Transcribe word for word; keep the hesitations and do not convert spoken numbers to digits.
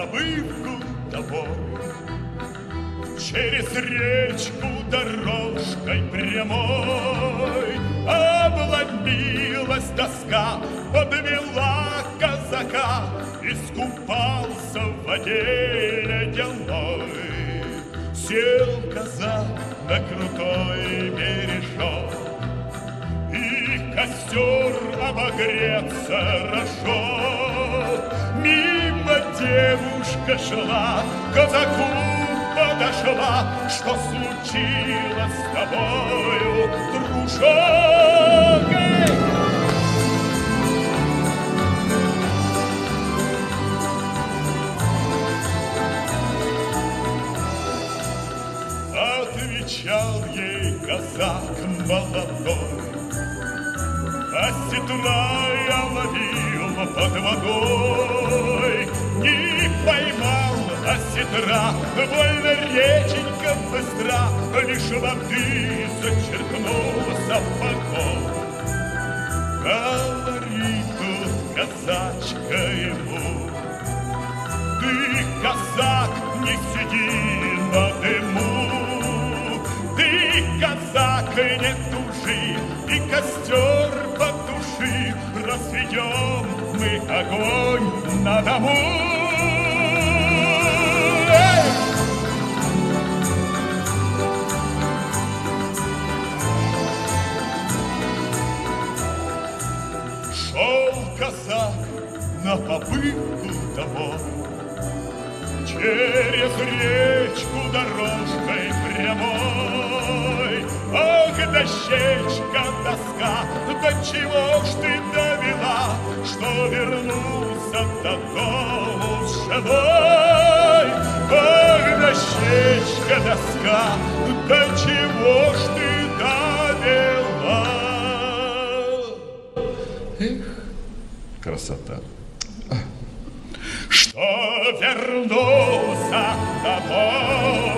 побывку домой. Через речку дорожкой прямой обломилась доска, подвела казака, искупался в воде ледяной. Сел казак на крутой бережок, и костер обогреться рожок. Мимо девушка шла, казаку подошла: что случилось с тобою, дружок? Отвечал ей казак молодой: осетра я ловил под водой, не поймал осетра, больно реченька быстра, лишь воды зачерпнул сапогом. Говорит тут казачка ему: ты, казак, не сиди на дыму, ты, казак, не тужи, и костер потуши, разведем мы огонь на дому. Шел казак на побывку домой, через речку дорожкой прямой. Ох, дощечка, доска, до чего ж ты довела, что вернулся до дому с женой? Ох, дощечка, доска, до чего ж ты довела? Эх, красота! Что вернулся домой.